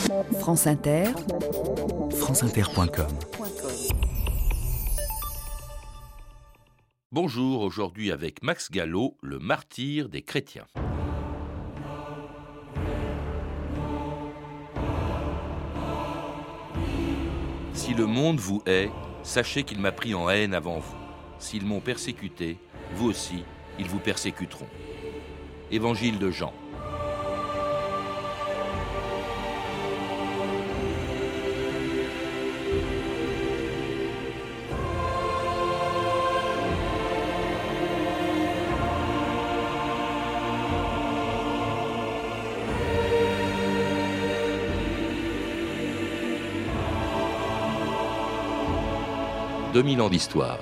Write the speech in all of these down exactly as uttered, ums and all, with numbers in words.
France Inter, franceinter point com. Bonjour, aujourd'hui avec Max Gallo, le martyr des chrétiens. Si le monde vous hait, sachez qu'il m'a pris en haine avant vous. S'ils m'ont persécuté, vous aussi, ils vous persécuteront. Évangile de Jean. deux mille ans d'histoire.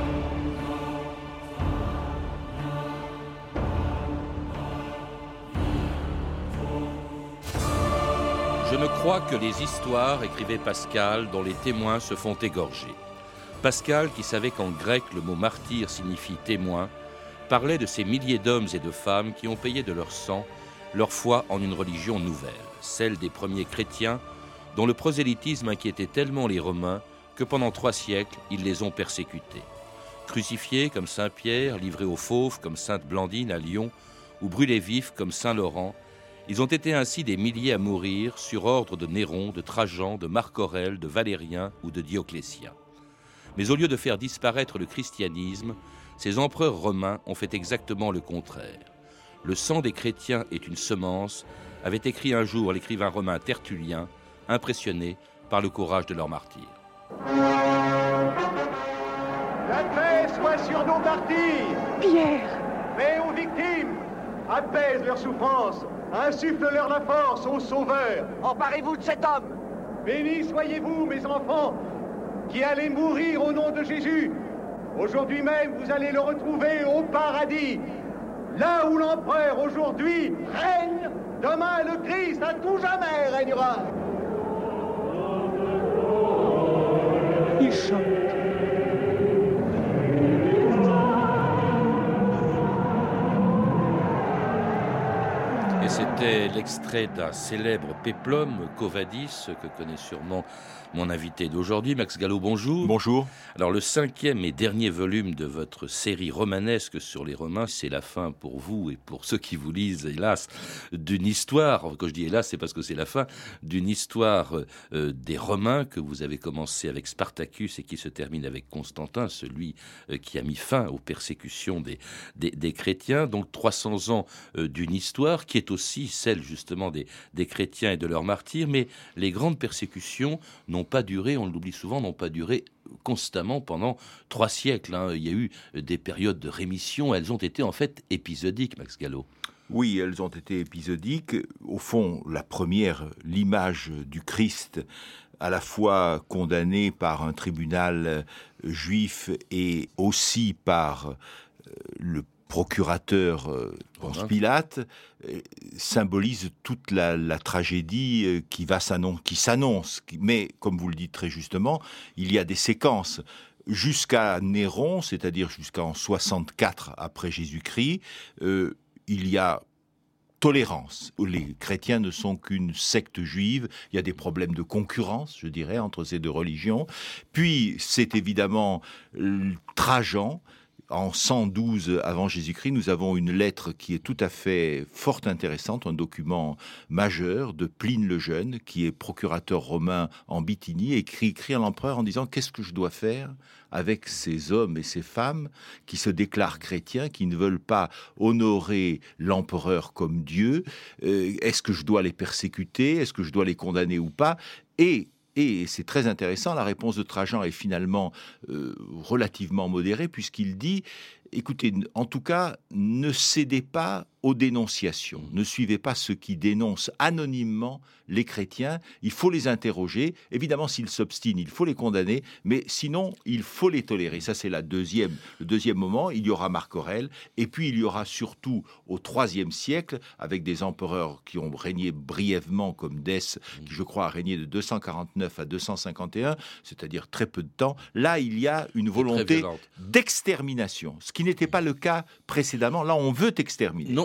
Je ne crois que les histoires, écrivait Pascal, dont les témoins se font égorger. Pascal, qui savait qu'en grec le mot martyr signifie témoin, parlait de ces milliers d'hommes et de femmes qui ont payé de leur sang leur foi en une religion nouvelle, celle des premiers chrétiens, dont le prosélytisme inquiétait tellement les Romains que pendant trois siècles, ils les ont persécutés. Crucifiés comme saint Pierre, livrés aux fauves comme sainte Blandine à Lyon, ou brûlés vifs comme saint Laurent, ils ont été ainsi des milliers à mourir sur ordre de Néron, de Trajan, de Marc Aurèle, de Valérien ou de Dioclétien. Mais au lieu de faire disparaître le christianisme, ces empereurs romains ont fait exactement le contraire. Le sang des chrétiens est une semence, avait écrit un jour l'écrivain romain Tertullien, impressionné par le courage de leurs martyrs. La paix soit sur nos martyrs. Pierre. Paix aux victimes. Apaise leurs souffrances. Insuffle-leur la force aux sauveurs. Emparez-vous de cet homme. Bénis soyez-vous, mes enfants, qui allez mourir au nom de Jésus. Aujourd'hui même, vous allez le retrouver au paradis. Là où l'empereur aujourd'hui règne, demain le Christ à tout jamais régnera. Il chante. Et c'était l'extrait d'un célèbre péplum, Quo Vadis, que connaît sûrement mon invité d'aujourd'hui. Max Gallo, bonjour. Bonjour. Alors, le cinquième et dernier volume de votre série romanesque sur les Romains, c'est la fin pour vous et pour ceux qui vous lisent, hélas, d'une histoire. Quand je dis hélas, c'est parce que c'est la fin d'une histoire euh, des Romains que vous avez commencé avec Spartacus et qui se termine avec Constantin, celui euh, qui a mis fin aux persécutions des, des, des chrétiens. Donc, trois cents ans euh, d'une histoire qui est aussi celle, justement, des, des chrétiens et de leurs martyrs. Mais les grandes persécutions n'ont pas duré, on l'oublie souvent, n'ont pas duré constamment pendant trois siècles. Hein. Il y a eu des périodes de rémission, elles ont été en fait épisodiques, Max Gallo. Oui, elles ont été épisodiques. Au fond, la première, l'image du Christ, à la fois condamné par un tribunal juif et aussi par le procurateur euh, Ponce Pilate, euh, symbolise toute la, la tragédie euh, qui va s'annoncer, qui s'annonce. Mais, comme vous le dites très justement, il y a des séquences. Jusqu'à Néron, c'est-à-dire jusqu'en soixante-quatre après Jésus-Christ, euh, il y a tolérance. Les chrétiens ne sont qu'une secte juive. Il y a des problèmes de concurrence, je dirais, entre ces deux religions. Puis, c'est évidemment euh, Trajan. En cent douze avant Jésus-Christ, nous avons une lettre qui est tout à fait fort intéressante, un document majeur de Pline le Jeune, qui est procurateur romain en Bithynie, et qui écrit à l'empereur en disant « Qu'est-ce que je dois faire avec ces hommes et ces femmes qui se déclarent chrétiens, qui ne veulent pas honorer l'empereur comme Dieu ? euh, Est-ce que je dois les persécuter ? Est-ce que je dois les condamner ou pas ?» Et Et c'est très intéressant, la réponse de Trajan est finalement euh, relativement modérée, puisqu'il dit « Écoutez, en tout cas, ne cédez pas aux dénonciations, ne suivez pas ceux qui dénoncent anonymement les chrétiens, il faut les interroger, évidemment s'ils s'obstinent, il faut les condamner, mais sinon, il faut les tolérer. » Ça, c'est la deuxième, le deuxième moment. Il y aura Marc Aurèle, et puis il y aura surtout au troisième siècle, avec des empereurs qui ont régné brièvement, comme Dèce, qui je crois a régné de deux cent quarante-neuf à deux cent cinquante et un, c'est-à-dire très peu de temps. Là, il y a une volonté d'extermination, ce qui n'était pas le cas précédemment. Là, on veut exterminer. Non,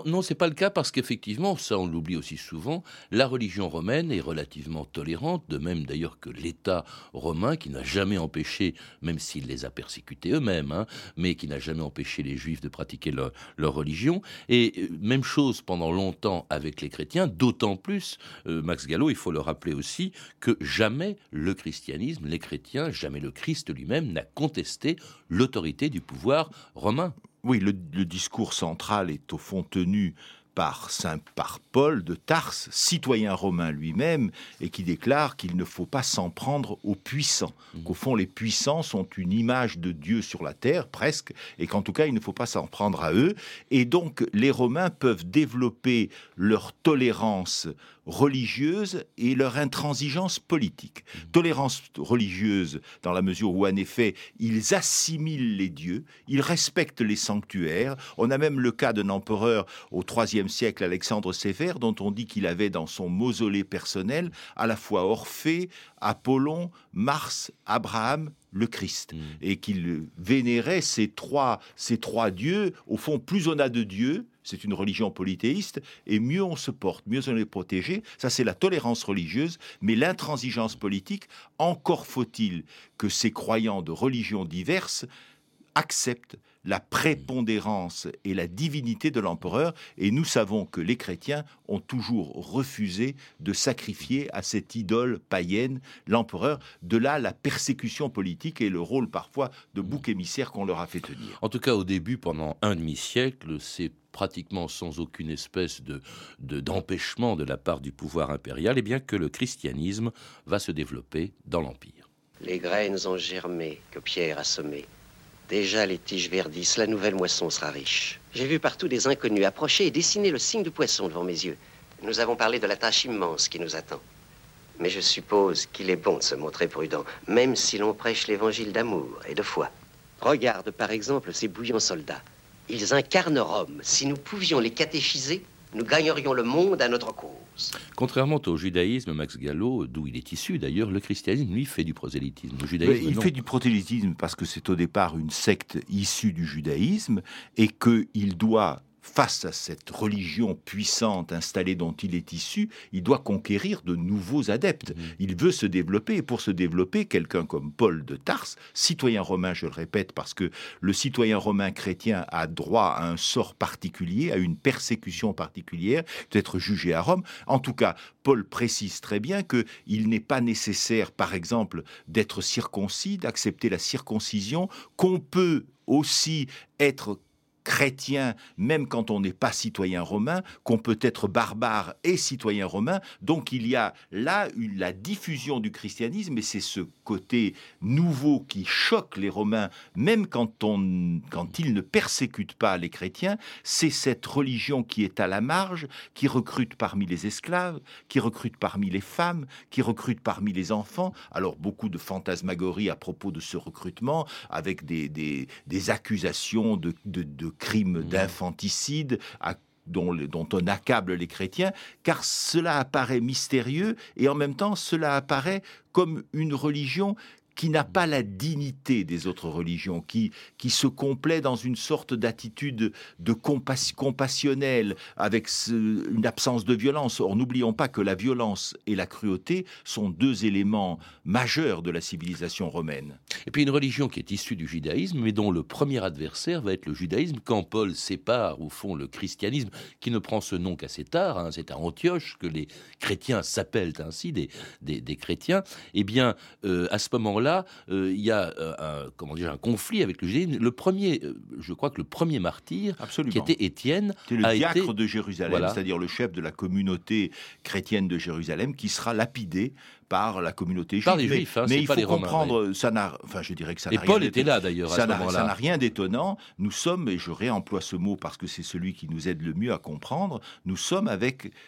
Non, non, c'est pas le cas parce qu'effectivement, ça on l'oublie aussi souvent, la religion romaine est relativement tolérante, de même d'ailleurs que l'État romain qui n'a jamais empêché, même s'il les a persécutés eux-mêmes, hein, mais qui n'a jamais empêché les Juifs de pratiquer leur, leur religion. Et euh, même chose pendant longtemps avec les chrétiens, d'autant plus, euh, Max Gallo, il faut le rappeler aussi, que jamais le christianisme, les chrétiens, jamais le Christ lui-même n'a contesté l'autorité du pouvoir romain. Oui, le, le discours central est au fond tenu par Saint par Paul de Tarse, citoyen romain lui-même, et qui déclare qu'il ne faut pas s'en prendre aux puissants, mmh. qu'au fond les puissants sont une image de Dieu sur la terre, presque, et qu'en tout cas il ne faut pas s'en prendre à eux, et donc les Romains peuvent développer leur tolérance religieuse et leur intransigeance politique. Mmh. Tolérance religieuse dans la mesure où en effet ils assimilent les dieux, ils respectent les sanctuaires. On a même le cas d'un empereur au troisième siècle, Alexandre Sévère, dont on dit qu'il avait dans son mausolée personnel à la fois Orphée, Apollon, Mars, Abraham, le Christ, mmh. et qu'il vénérait ces trois, ces trois dieux. Au fond, plus on a de dieux, c'est une religion polythéiste, et mieux on se porte, mieux on est protégé. Ça, c'est la tolérance religieuse, mais l'intransigeance politique, encore faut-il que ces croyants de religions diverses acceptent la prépondérance et la divinité de l'empereur, et nous savons que les chrétiens ont toujours refusé de sacrifier à cette idole païenne l'empereur. De là la persécution politique et le rôle parfois de bouc émissaire qu'on leur a fait tenir. En tout cas, au début, pendant un demi-siècle, c'est pratiquement sans aucune espèce de, de, d'empêchement de la part du pouvoir impérial, et bien que le christianisme va se développer dans l'Empire. Les graines ont germé que Pierre a semées. Déjà les tiges verdissent, la nouvelle moisson sera riche. J'ai vu partout des inconnus approcher et dessiner le signe du poisson devant mes yeux. Nous avons parlé de la tâche immense qui nous attend. Mais je suppose qu'il est bon de se montrer prudent, même si l'on prêche l'évangile d'amour et de foi. Regarde par exemple ces bouillants soldats. Ils incarnent Rome. Si nous pouvions les catéchiser, nous gagnerions le monde à notre cause. Contrairement au judaïsme, Max Gallo, d'où il est issu d'ailleurs, le christianisme, lui, fait du prosélytisme. Le judaïsme, il non. fait du prosélytisme parce que c'est au départ une secte issue du judaïsme et qu'il doit, face à cette religion puissante installée dont il est issu, il doit conquérir de nouveaux adeptes. Mmh. Il veut se développer, et pour se développer, quelqu'un comme Paul de Tarse, citoyen romain, je le répète, parce que le citoyen romain chrétien a droit à un sort particulier, à une persécution particulière, d'être jugé à Rome. En tout cas, Paul précise très bien qu'il n'est pas nécessaire, par exemple, d'être circoncis, d'accepter la circoncision, qu'on peut aussi être chrétien, même quand on n'est pas citoyen romain, qu'on peut être barbare et citoyen romain. Donc il y a là une, la diffusion du christianisme, et c'est ce côté nouveau qui choque les Romains, même quand, on, quand ils ne persécutent pas les chrétiens. C'est cette religion qui est à la marge, qui recrute parmi les esclaves, qui recrute parmi les femmes, qui recrute parmi les enfants. Alors beaucoup de fantasmagories à propos de ce recrutement, avec des, des, des accusations de, de, de crimes d'infanticide à, dont, dont on accable les chrétiens, car cela apparaît mystérieux et en même temps cela apparaît comme une religion qui n'a pas la dignité des autres religions, qui, qui se complaît dans une sorte d'attitude de compass- compassionnelle, avec ce, une absence de violence. Or, n'oublions pas que la violence et la cruauté sont deux éléments majeurs de la civilisation romaine. Et puis une religion qui est issue du judaïsme, mais dont le premier adversaire va être le judaïsme, quand Paul sépare, au fond, le christianisme, qui ne prend ce nom qu'assez tard, hein, c'est à Antioche que les chrétiens s'appellent ainsi, des, des, des chrétiens, eh bien, euh, à ce moment-là, là, euh, il y a euh, un, comment dire, un conflit avec le judaïsme. Le premier, euh, je crois que le premier martyr, Absolument. qui était Étienne, c'était le a diacre été... de Jérusalem, voilà. c'est-à-dire le chef de la communauté chrétienne de Jérusalem, qui sera lapidé par la communauté juive. Par les Juifs, hein, mais c'est il pas faut les Romains, comprendre, oui. ça n'a, enfin, je dirais que ça n'a Et rien. Paul était là d'ailleurs à ça ce n'a, moment-là. Ça n'a rien d'étonnant. Nous sommes, et je réemploie ce mot parce que c'est celui qui nous aide le mieux à comprendre. Nous sommes avec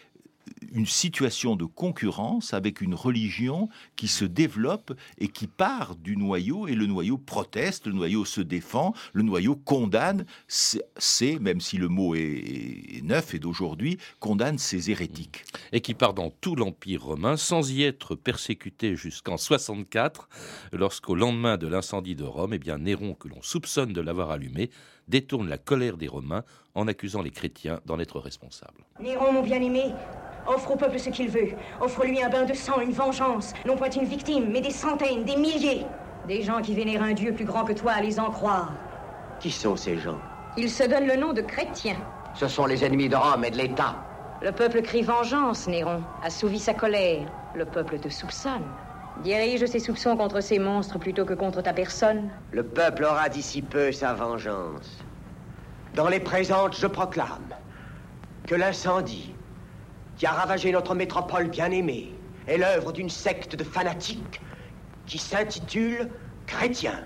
une situation de concurrence avec une religion qui se développe et qui part du noyau, et le noyau proteste, le noyau se défend, le noyau condamne, c'est, même si le mot est, est neuf et d'aujourd'hui, condamne ces hérétiques. Et qui part dans tout l'Empire romain sans y être persécuté jusqu'en soixante-quatre, lorsqu'au lendemain de l'incendie de Rome, eh bien Néron, que l'on soupçonne de l'avoir allumé, détourne la colère des Romains en accusant les chrétiens d'en être responsables. Néron, mon bien-aimé, offre au peuple ce qu'il veut. Offre-lui un bain de sang, une vengeance. Non point une victime, mais des centaines, des milliers. Des gens qui vénèrent un Dieu plus grand que toi à les en croire. Qui sont ces gens? Ils se donnent le nom de chrétiens. Ce sont les ennemis de Rome et de l'État. Le peuple crie vengeance, Néron. Assouvis sa colère. Le peuple te soupçonne. Dirige ses soupçons contre ces monstres plutôt que contre ta personne. Le peuple aura d'ici peu sa vengeance. Dans les présentes, je proclame que l'incendie qui a ravagé notre métropole bien-aimée est l'œuvre d'une secte de fanatiques qui s'intitule chrétiens.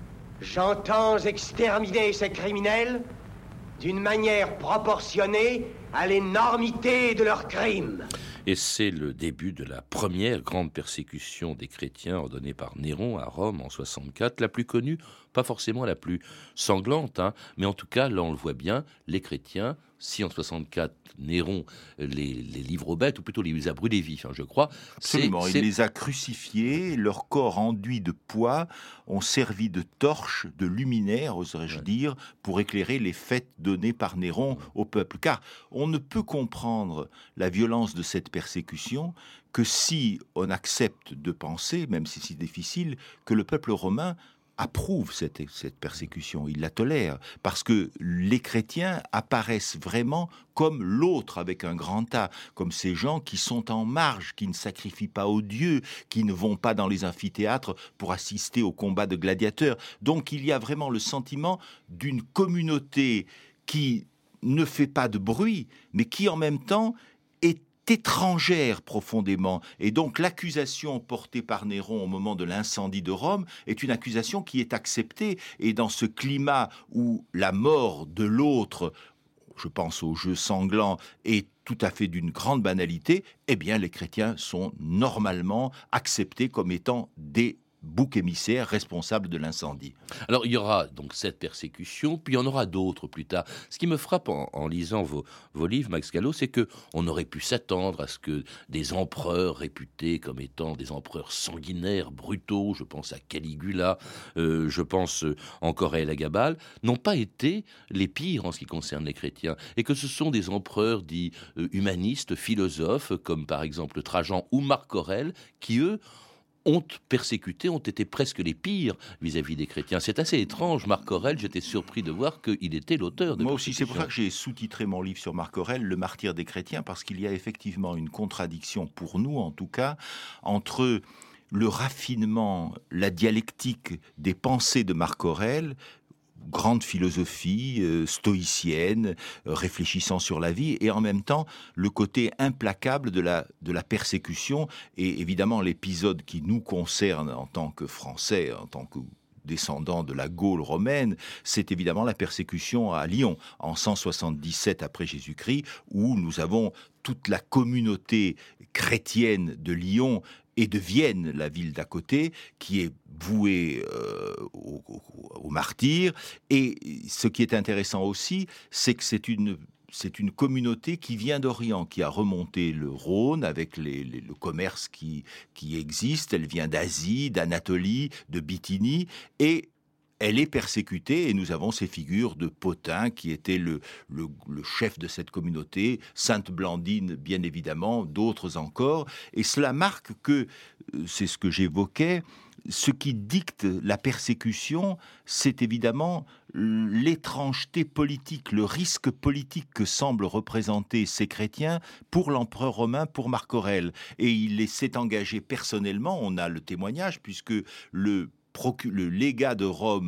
J'entends exterminer ces criminels d'une manière proportionnée à l'énormité de leurs crimes. Et c'est le début de la première grande persécution des chrétiens ordonnée par Néron à Rome en soixante-quatre, la plus connue, pas forcément la plus sanglante, hein, mais en tout cas, là on le voit bien, les chrétiens, si en soixante-quatre Néron les, les livre aux bêtes, ou plutôt les a brûlés vifs, hein, je crois. Absolument, c'est, il c'est... les a crucifiés, leur corps enduit de poids ont servi de torches, de luminaires, oserais-je ouais. dire, pour éclairer les fêtes données par Néron au peuple. Car on ne peut comprendre la violence de cette persécution que si on accepte de penser, même si c'est difficile, que le peuple romain approuve cette, cette persécution, il la tolère, parce que les chrétiens apparaissent vraiment comme l'autre avec un grand A, comme ces gens qui sont en marge, qui ne sacrifient pas aux dieux, qui ne vont pas dans les amphithéâtres pour assister aux combats de gladiateurs. Donc il y a vraiment le sentiment d'une communauté qui ne fait pas de bruit, mais qui en même temps est étrangère profondément. Et donc l'accusation portée par Néron au moment de l'incendie de Rome est une accusation qui est acceptée. Et dans ce climat où la mort de l'autre, je pense au jeu sanglant, est tout à fait d'une grande banalité, eh bien les chrétiens sont normalement acceptés comme étant des bouc émissaire responsable de l'incendie. Alors il y aura donc cette persécution, puis il y en aura d'autres plus tard. Ce qui me frappe en, en lisant vos, vos livres, Max Gallo, c'est que on aurait pu s'attendre à ce que des empereurs réputés comme étant des empereurs sanguinaires, brutaux, je pense à Caligula, euh, je pense encore à Elagabal, n'ont pas été les pires en ce qui concerne les chrétiens, et que ce sont des empereurs dits euh, humanistes, philosophes, comme par exemple Trajan ou Marc Aurèle, qui eux ont persécuté, ont été presque les pires vis-à-vis des chrétiens. C'est assez étrange. Marc Aurèle, j'étais surpris de voir qu'il était l'auteur de Moi aussi, c'est pour ça que j'ai sous-titré mon livre sur Marc Aurèle, Le martyr des chrétiens, parce qu'il y a effectivement une contradiction, pour nous en tout cas, entre le raffinement, la dialectique des pensées de Marc Aurèle, grande philosophie euh, stoïcienne, euh, réfléchissant sur la vie, et en même temps le côté implacable de la, de la persécution, et évidemment l'épisode qui nous concerne en tant que Français, en tant que descendants de la Gaule romaine, c'est évidemment la persécution à Lyon, en cent soixante-dix-sept après Jésus-Christ, où nous avons toute la communauté chrétienne de Lyon et de Vienne, la ville d'à côté, qui est vouée euh, au, au, au martyr. Et ce qui est intéressant aussi, c'est que c'est une... c'est une communauté qui vient d'Orient, qui a remonté le Rhône avec les, les, le commerce qui, qui existe. Elle vient d'Asie, d'Anatolie, de Bithynie, et elle est persécutée, et nous avons ces figures de Pothin, qui était le, le, le chef de cette communauté, Sainte Blandine, bien évidemment, d'autres encore. Et cela marque que, c'est ce que j'évoquais, ce qui dicte la persécution, c'est évidemment l'étrangeté politique, le risque politique que semblent représenter ces chrétiens pour l'empereur romain, pour Marc Aurèle. Et il s'est engagé personnellement, on a le témoignage, puisque le le légat de Rome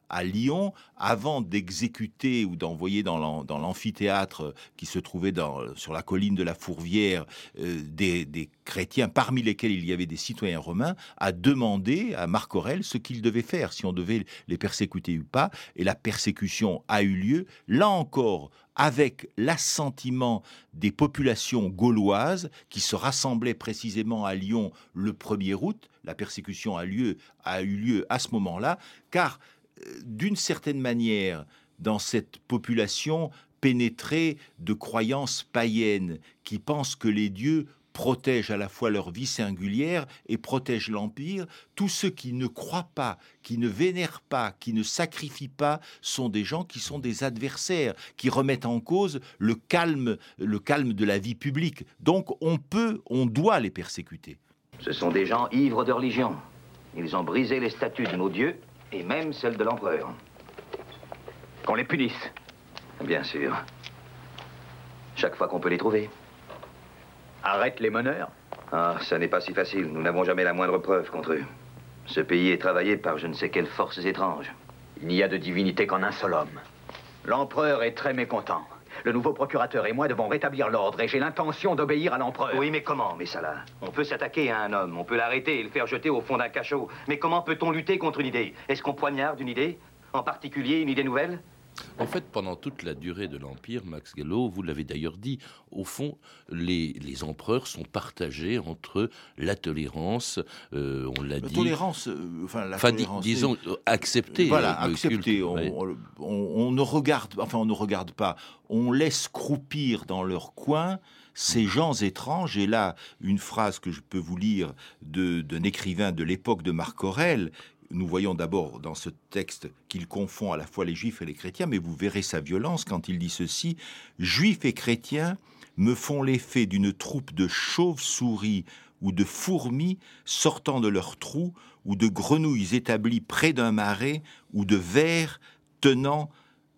à Lyon avant d'exécuter ou d'envoyer dans, l'am- dans l'amphithéâtre qui se trouvait dans, sur la colline de la Fourvière euh, des, des chrétiens, parmi lesquels il y avait des citoyens romains, a demandé à Marc Aurèle ce qu'il devait faire, si on devait les persécuter ou pas. Et la persécution a eu lieu, là encore, avec l'assentiment des populations gauloises qui se rassemblaient précisément à Lyon le premier août. La persécution a, lieu, a eu lieu à ce moment-là, car euh, d'une certaine manière, dans cette population pénétrée de croyances païennes qui pensent que les dieux protègent à la fois leur vie singulière et protègent l'Empire. Tous ceux qui ne croient pas, qui ne vénèrent pas, qui ne sacrifient pas, sont des gens qui sont des adversaires, qui remettent en cause le calme, le calme de la vie publique. Donc on peut, on doit les persécuter. Ce sont des gens ivres de religion. Ils ont brisé les statues de nos dieux et même celles de l'empereur. Qu'on les punisse. Bien sûr. Chaque fois qu'on peut les trouver. Arrête les meneurs. Ah, ça n'est pas si facile. Nous n'avons jamais la moindre preuve contre eux. Ce pays est travaillé par je ne sais quelles forces étranges. Il n'y a de divinité qu'en un seul homme. L'empereur est très mécontent. Le nouveau procurateur et moi devons rétablir l'ordre et j'ai l'intention d'obéir à l'empereur. Oui, mais comment, Messala? On peut s'attaquer à un homme, on peut l'arrêter et le faire jeter au fond d'un cachot. Mais comment peut-on lutter contre une idée? Est-ce qu'on poignarde une idée? En particulier une idée nouvelle? En fait, pendant toute la durée de l'Empire, Max Gallo, vous l'avez d'ailleurs dit, au fond, les, les empereurs sont partagés entre la tolérance, euh, on l'a La dit... tolérance, euh, enfin la Enfin, tolérance, dis- disons, euh, accepter. Voilà, euh, le accepter. culte, On, ouais. on- on ne regarde, enfin on ne regarde pas. On laisse croupir dans leur coin ces gens étranges. Et là, une phrase que je peux vous lire de, d'un écrivain de l'époque de Marc Aurèle. Nous voyons d'abord dans ce texte qu'il confond à la fois les juifs et les chrétiens, mais vous verrez sa violence quand il dit ceci. « Juifs et chrétiens me font l'effet d'une troupe de chauves-souris ou de fourmis sortant de leurs trous, ou de grenouilles établies près d'un marais, ou de vers tenant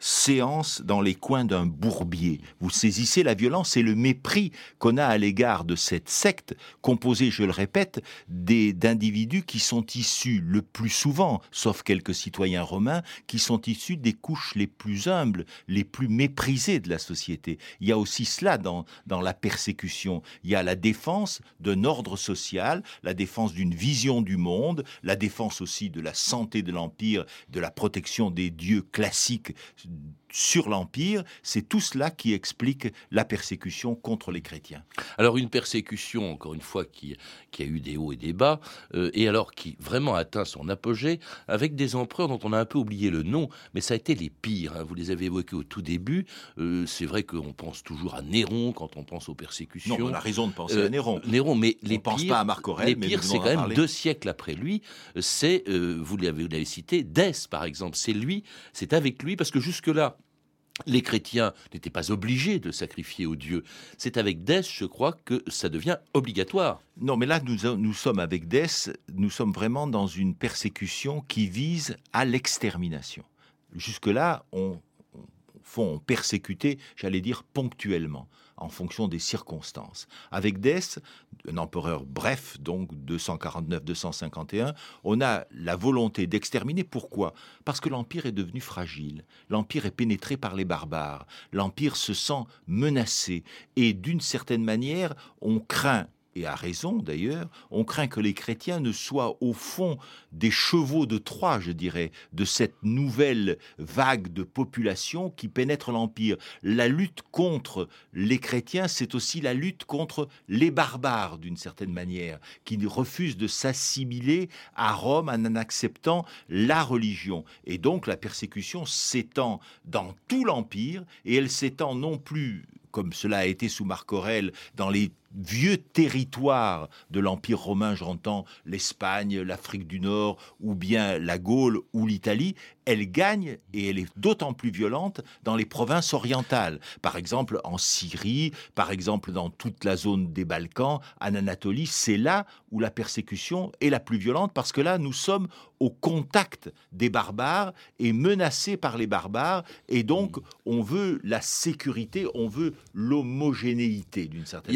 séance dans les coins d'un bourbier. » Vous saisissez la violence et le mépris qu'on a à l'égard de cette secte, composée, je le répète, des, d'individus qui sont issus le plus souvent, sauf quelques citoyens romains, qui sont issus des couches les plus humbles, les plus méprisées de la société. Il y a aussi cela dans, dans la persécution. Il y a la défense d'un ordre social, la défense d'une vision du monde, la défense aussi de la santé de l'Empire, de la protection des dieux classiques sur l'Empire. C'est tout cela qui explique la persécution contre les chrétiens. Alors une persécution, encore une fois, qui, qui a eu des hauts et des bas, euh, et alors qui vraiment atteint son apogée, avec des empereurs dont on a un peu oublié le nom, mais ça a été les pires, hein. Vous les avez évoqués au tout début. Euh, c'est vrai qu'on pense toujours à Néron quand on pense aux persécutions. Non, on a raison de penser Euh, à Néron. Néron, mais On les ne pense pires, pas à Marc Aurèle, les mais pires, nous c'est en quand même parler. deux siècles après lui. C'est, euh, vous l'avez, vous l'avez cité, Dès, par exemple. C'est lui, c'est avec lui, parce que jusque-là, les chrétiens n'étaient pas obligés de sacrifier aux dieux. C'est avec Dès, je crois, que ça devient obligatoire. Non, mais là, nous, nous sommes avec Dès, nous sommes vraiment dans une persécution qui vise à l'extermination. Jusque-là, on, on, on persécutait, j'allais dire, ponctuellement, en fonction des circonstances. Avec Dès, un empereur bref, donc deux cent quarante-neuf à deux cent cinquante et un, on a la volonté d'exterminer. Pourquoi ? Parce que l'Empire est devenu fragile. L'Empire est pénétré par les barbares. L'Empire se sent menacé. Et d'une certaine manière, on craint, et à raison d'ailleurs, on craint que les chrétiens ne soient au fond des chevaux de Troie, je dirais, de cette nouvelle vague de population qui pénètre l'Empire. La lutte contre les chrétiens, c'est aussi la lutte contre les barbares, d'une certaine manière, qui refusent de s'assimiler à Rome en acceptant la religion. Et donc la persécution s'étend dans tout l'Empire, et elle s'étend non plus, comme cela a été sous Marc Aurèle, dans les vieux territoires de l'Empire romain, j'entends l'Espagne, l'Afrique du Nord, ou bien la Gaule ou l'Italie. Elle gagne, et elle est d'autant plus violente, dans les provinces orientales. Par exemple, en Syrie, par exemple, dans toute la zone des Balkans, en Anatolie, c'est là où la persécution est la plus violente, parce que là, nous sommes au contact des barbares et menacés par les barbares, et donc on veut la sécurité, on veut l'homogénéité, d'une certaine Il y a, il y a manière. peut-être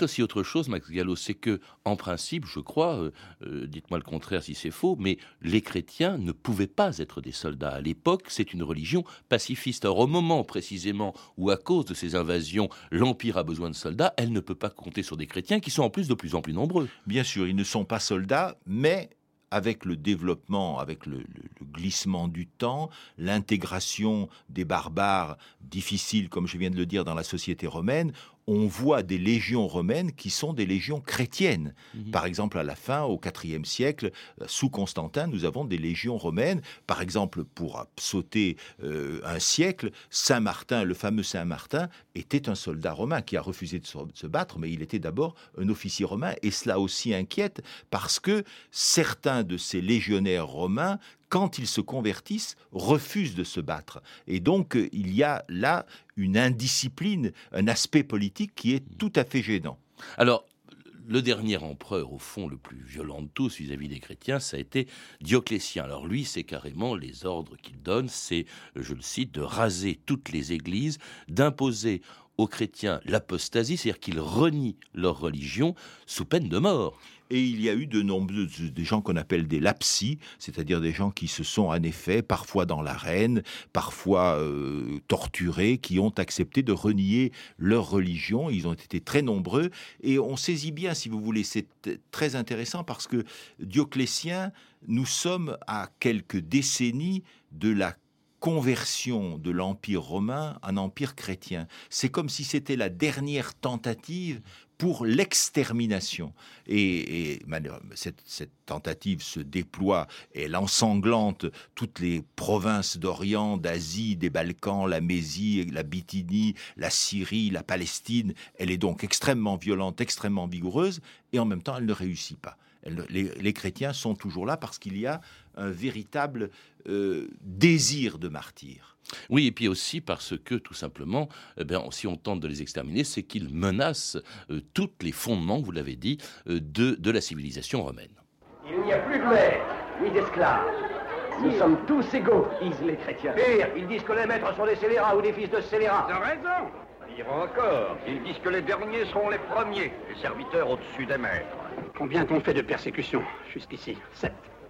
aussi autre chose, Max Gallo, c'est que, en principe, je crois, euh, euh, dites-moi le contraire si c'est faux, mais les chrétiens ne pouvaient pas être des soldats. À l'époque, c'est une religion pacifiste. Or, au moment précisément où, à cause de ces invasions, l'Empire a besoin de soldats, elle ne peut pas compter sur des chrétiens qui sont en plus de plus en plus nombreux. Bien sûr, ils ne sont pas soldats, mais avec le développement, avec le, le, le glissement du temps, l'intégration des barbares difficiles, comme je viens de le dire, dans la société romaine, on voit des légions romaines qui sont des légions chrétiennes. Mmh. Par exemple, à la fin, au quatrième siècle, sous Constantin, nous avons des légions romaines. Par exemple, pour sauter euh, un siècle, Saint Martin, le fameux Saint Martin, était un soldat romain qui a refusé de se battre, mais il était d'abord un officier romain. Et cela aussi inquiète parce que certains de ces légionnaires romains, quand ils se convertissent, refusent de se battre. Et donc, il y a là une indiscipline, un aspect politique qui est tout à fait gênant. Alors, le dernier empereur, au fond, le plus violent de tous vis-à-vis des chrétiens, ça a été Dioclétien. Alors lui, c'est carrément les ordres qu'il donne, c'est, je le cite, de raser toutes les églises, d'imposer aux chrétiens l'apostasie, c'est-à-dire qu'ils renient leur religion sous peine de mort. Et il y a eu de nombreux des gens qu'on appelle des lapsis, c'est-à-dire des gens qui se sont en effet, parfois dans l'arène, parfois euh, torturés, qui ont accepté de renier leur religion. Ils ont été très nombreux et on saisit bien, si vous voulez, c'est très intéressant parce que Dioclétien, nous sommes à quelques décennies de la conversion de l'Empire romain en empire chrétien. C'est comme si c'était la dernière tentative pour l'extermination. Et, et cette, cette tentative se déploie, elle ensanglante toutes les provinces d'Orient, d'Asie, des Balkans, la Mésie, la Bithynie, la Syrie, la Palestine. Elle est donc extrêmement violente, extrêmement vigoureuse, et en même temps, elle ne réussit pas. Elle, les, les chrétiens sont toujours là parce qu'il y a un véritable euh, désir de martyr. Oui, et puis aussi parce que, tout simplement, eh bien, si on tente de les exterminer, c'est qu'ils menacent euh, tous les fondements, vous l'avez dit, euh, de, de la civilisation romaine. Il n'y a plus de maîtres, ni d'esclaves. Nous sommes tous égaux, disent les chrétiens. Pire, ils disent que les maîtres sont des scélérats ou des fils de scélérats. T'as raison. Pire encore, ils disent que les derniers seront les premiers, les serviteurs au-dessus des maîtres. Combien t'ont fait de persécutions jusqu'ici? Sept.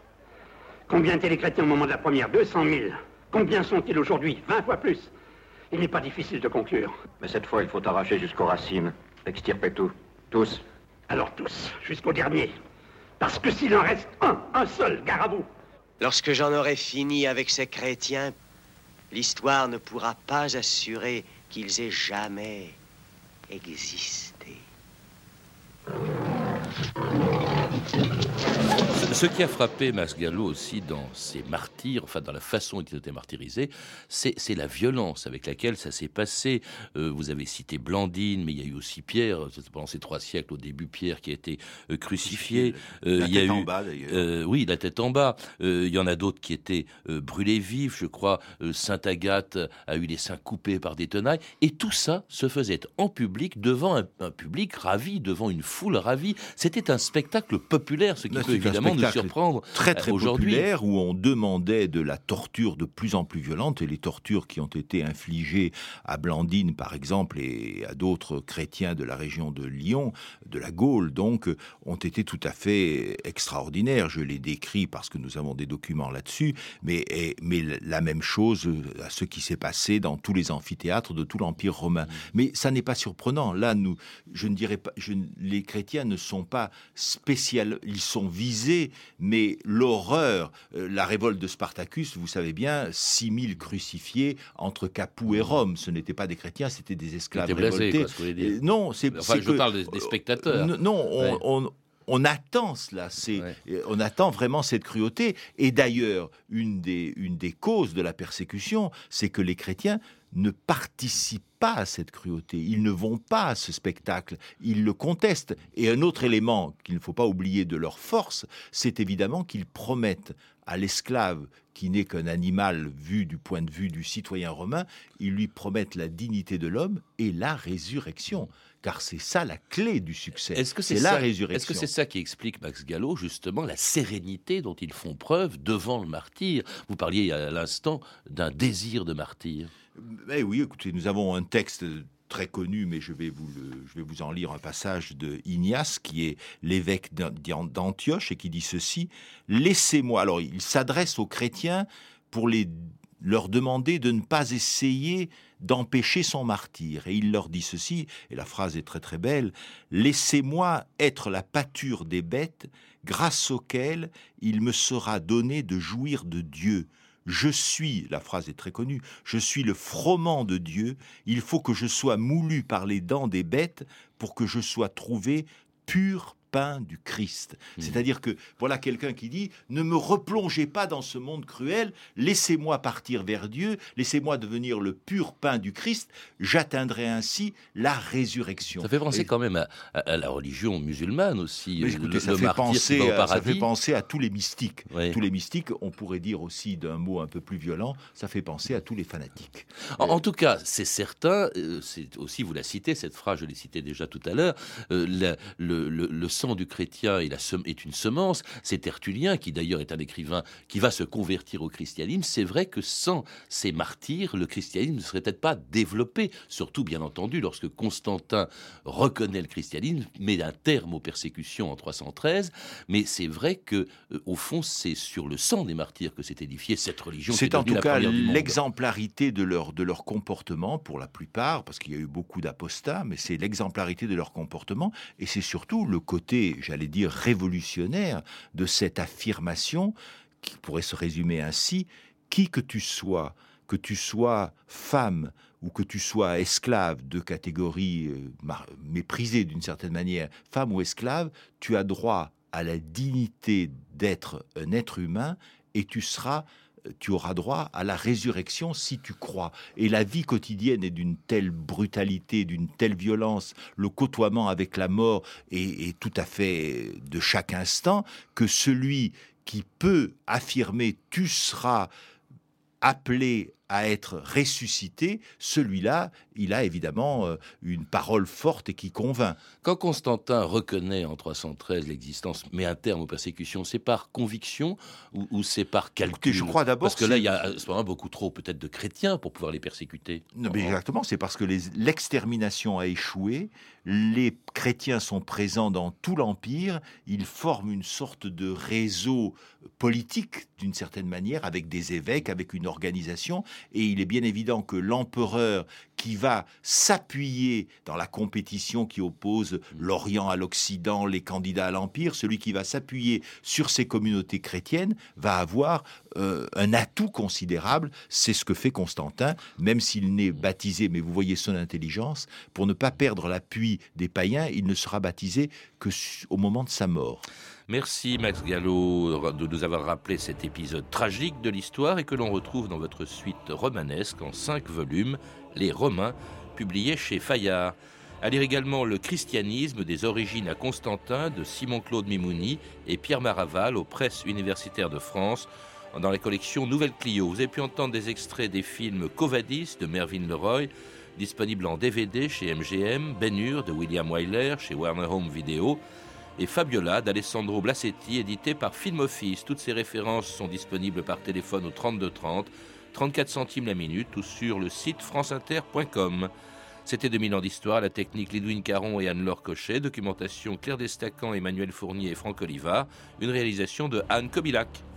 Combien étaient les chrétiens au moment de la première? Deux cent mille. Combien sont-ils aujourd'hui? Vingt fois plus. Il n'est pas difficile de conclure. Mais cette fois, il faut arracher jusqu'aux racines. Extirper tout. Tous. Alors tous, jusqu'au dernier. Parce que s'il en reste un, un seul, gare à vous. Lorsque j'en aurai fini avec ces chrétiens, l'histoire ne pourra pas assurer qu'ils aient jamais existé. Ce qui a frappé Max Gallo aussi dans ses martyrs, enfin dans la façon dont ils étaient martyrisés, c'est, c'est la violence avec laquelle ça s'est passé. Euh, vous avez cité Blandine, mais il y a eu aussi Pierre, pendant ces trois siècles, au début Pierre qui a été euh, crucifié. Euh, la il y a tête eu, en bas d'ailleurs. Euh, oui, la tête en bas. Euh, il y en a d'autres qui étaient euh, brûlés vifs, je crois. Euh, Sainte Agathe a eu les seins coupés par des tenailles. Et tout ça se faisait en public, devant un, un public ravi, devant une foule ravie. C'était un spectacle populaire, ce qui Là, peut évidemment nous surprendre très très aujourd'hui. Populaire, où on demandait de la torture de plus en plus violente, et les tortures qui ont été infligées à Blandine par exemple et à d'autres chrétiens de la région de Lyon, de la Gaule donc, ont été tout à fait extraordinaires. Je les décris parce que nous avons des documents là-dessus, mais, et, mais la même chose à ce qui s'est passé dans tous les amphithéâtres de tout l'Empire romain. Mais ça n'est pas surprenant. Là, nous, je ne dirais pas, je, les chrétiens ne sont pas spécial, ils sont visés, mais l'horreur, euh, la révolte de Spartacus, vous savez bien, six mille crucifiés entre Capoue et Rome. Ce n'étaient pas des chrétiens, c'était des esclaves blasé, révoltés. quoi, ce que vous voulez dire. Euh, non, c'est, enfin, c'est je que, parle des, des spectateurs. Euh, non, on, ouais. on, on attend cela, c'est, ouais. on attend vraiment cette cruauté. Et d'ailleurs, une des, une des causes de la persécution, c'est que les chrétiens ne participent pas à cette cruauté, ils ne vont pas à ce spectacle, ils le contestent. Et un autre élément qu'il ne faut pas oublier de leur force, c'est évidemment qu'ils promettent à l'esclave, qui n'est qu'un animal vu du point de vue du citoyen romain, ils lui promettent la dignité de l'homme et la résurrection. Car c'est ça la clé du succès, est-ce que c'est, c'est ça, la résurrection. Est-ce que c'est ça qui explique, Max Gallo, justement, la sérénité dont ils font preuve devant le martyr? Vous parliez à l'instant d'un désir de martyr. Eh oui, écoutez, nous avons un texte très connu, mais je vais, vous le, je vais vous en lire un passage de Ignace, qui est l'évêque d'Antioche, et qui dit ceci: « Laissez-moi... » Alors, il s'adresse aux chrétiens pour les, leur demander de ne pas essayer d'empêcher son martyre. Et il leur dit ceci, et la phrase est très très belle: « Laissez-moi être la pâture des bêtes, grâce auxquelles il me sera donné de jouir de Dieu. Je suis, la phrase est très connue, je suis le froment de Dieu, il faut que je sois moulu par les dents des bêtes pour que je sois trouvé pur pain du Christ. » Mmh. C'est-à-dire que voilà quelqu'un qui dit: ne me replongez pas dans ce monde cruel, laissez-moi partir vers Dieu, laissez-moi devenir le pur pain du Christ, j'atteindrai ainsi la résurrection. Ça fait penser Et... quand même à, à, à la religion musulmane aussi. Mais écoutez, le, ça, le fait penser, au paradis. ça fait penser à tous les mystiques. Oui. Tous les mystiques, on pourrait dire aussi d'un mot un peu plus violent, ça fait penser à tous les fanatiques. En, en tout cas, c'est certain, euh, c'est aussi, vous la citez, cette phrase, je l'ai citée déjà tout à l'heure, euh, la, le, le, le sang du chrétien est, la sem- est une semence. C'est Tertullien, qui d'ailleurs est un écrivain qui va se convertir au christianisme. C'est vrai que sans ces martyrs, le christianisme ne serait peut-être pas développé. Surtout, bien entendu, lorsque Constantin reconnaît le christianisme, met un terme aux persécutions en trois cent treize. Mais c'est vrai que, euh, au fond, c'est sur le sang des martyrs que s'est édifiée cette religion. C'est qui est en tout la cas première du monde. l'exemplarité de leur, de leur comportement, pour la plupart, parce qu'il y a eu beaucoup d'apostats, mais c'est l'exemplarité de leur comportement, et c'est surtout le côté, j'allais dire, révolutionnaire de cette affirmation qui pourrait se résumer ainsi: qui que tu sois, que tu sois femme ou que tu sois esclave, deux catégories euh, méprisées d'une certaine manière, femme ou esclave, tu as droit à la dignité d'être un être humain, et tu seras tu auras droit à la résurrection si tu crois. Et la vie quotidienne est d'une telle brutalité, d'une telle violence, le côtoiement avec la mort est, est tout à fait de chaque instant, que celui qui peut affirmer « tu seras appelé à être ressuscité », celui-là, il a évidemment euh, une parole forte et qui convainc. Quand Constantin reconnaît en trois cent treize l'existence, met un terme aux persécutions, c'est par conviction ou, ou c'est par calcul? Écoutez, je crois d'abord... Parce que là, il y a à ce moment beaucoup trop peut-être de chrétiens pour pouvoir les persécuter. Non, mais exactement, c'est parce que les, l'extermination a échoué, les chrétiens sont présents dans tout l'Empire, ils forment une sorte de réseau politique, d'une certaine manière, avec des évêques, avec une organisation, et il est bien évident que l'empereur qui va s'appuyer dans la compétition qui oppose l'Orient à l'Occident, les candidats à l'Empire, celui qui va s'appuyer sur ces communautés chrétiennes va avoir euh, un atout considérable. C'est ce que fait Constantin, même s'il n'est baptisé, mais vous voyez son intelligence, pour ne pas perdre l'appui des païens, il ne sera baptisé que au moment de sa mort. Merci Max Gallo de nous avoir rappelé cet épisode tragique de l'histoire et que l'on retrouve dans votre suite romanesque en cinq volumes, Les Romains, publié chez Fayard. À lire également Le christianisme des origines à Constantin de Simon-Claude Mimouni et Pierre Maraval aux presses universitaires de France dans la collection Nouvelle Clio. Vous avez pu entendre des extraits des films Covadis de Mervyn LeRoy, disponible en D V D chez M G M, Ben-Hur de William Wyler chez Warner Home Video, et Fabiola d'Alessandro Blasetti, édité par Film Office. Toutes ces références sont disponibles par téléphone au trente-deux trente, trente-quatre centimes la minute ou sur le site franceinter point com. C'était deux mille ans d'histoire, la technique Lidwin Caron et Anne-Laure Cochet, documentation Claire Destacan, Emmanuel Fournier et Franck Olivard, une réalisation de Anne Kobilac.